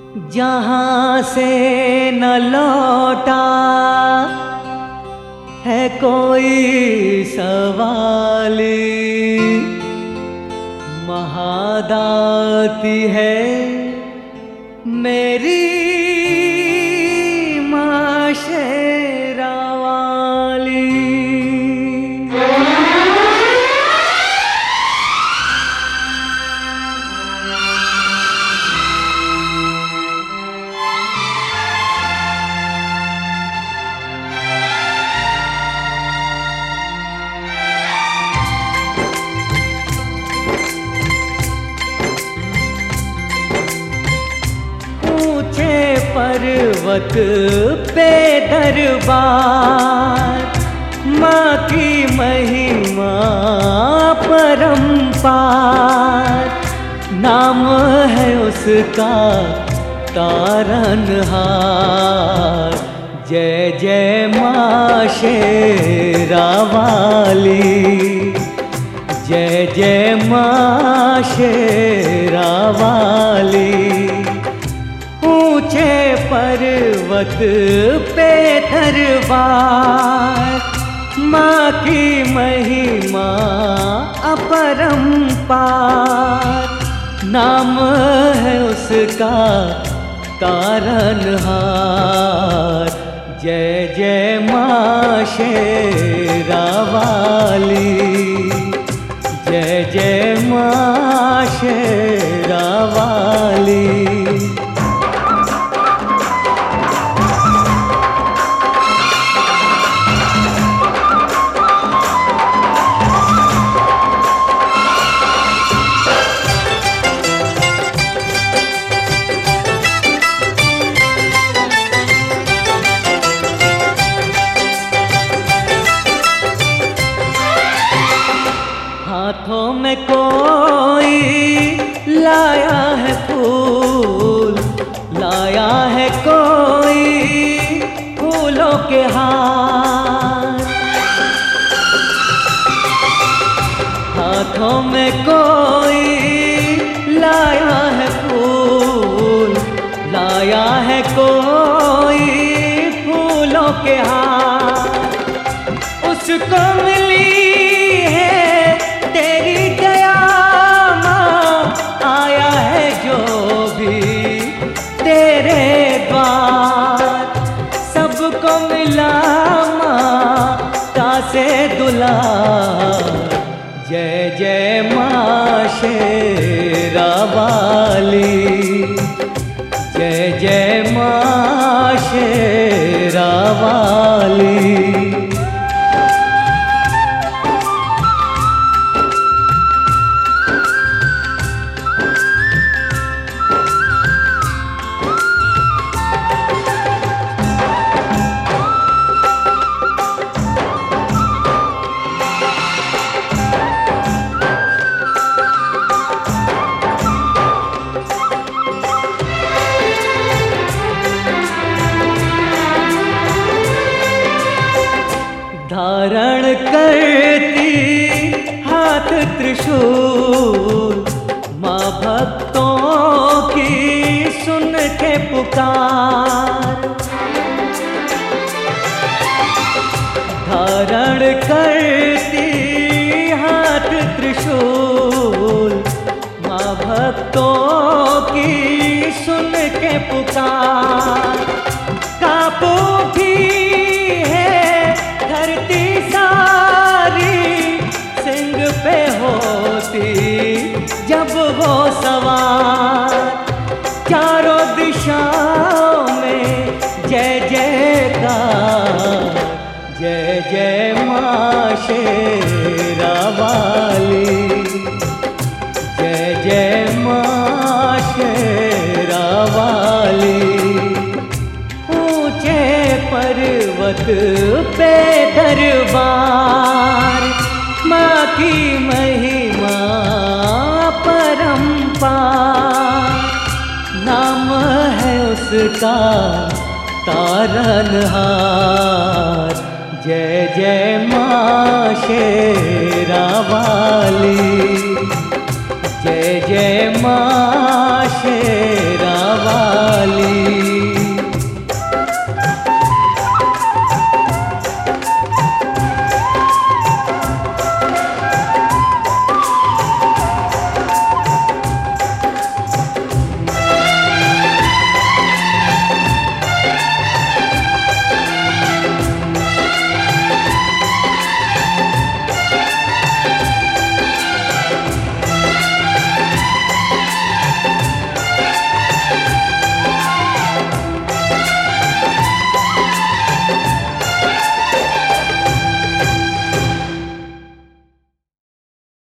जहाँ से न लौटा है कोई सवाली, महादाती है मेरी माँ शेरा वाली। पर्वत पे दरबार, माँ की महिमा परंपार, नाम है उसका तारनहार। जय जय माँ शेरा वाली, जय जय माँ शेरा वाली। ऊंचे पर्वत पे दरबार, माँ की महिमा अपरंपार, नाम है उसका तारनहार। जय जय माँ शेरा वाली, जय जय माँ शेरा वाली। हाथों में कोई लाया है फूल, लाया है कोई फूलों के हार। हाथों में कोई लाया है फूल, लाया है कोई फूलों के हार। उसको मिली तेरी दया माँ, आया है जो भी तेरे द्वार। सबको मिला माता से दुलार। जय जय माँ शेरा वाली, जय जय माँ शेरा वाली। धारण करती हाथ त्रिशूल, माँ भक्तों की सुन के पुकार। धारण करती हाथ त्रिशूल, माँ भक्तों की सुन के पुकार। कांपू भी पे होती जब वो सवार। चारों दिशाओं में जय जयकार। जय जय माँ शेरा वाली, जय जय माँ शेरा वाली। ऊंचे पर्वत पे दरबार, माँ की महिमा परंपार, नाम है उसका तारनहार। जय जय माँ शेरा वाली, जय जय माँ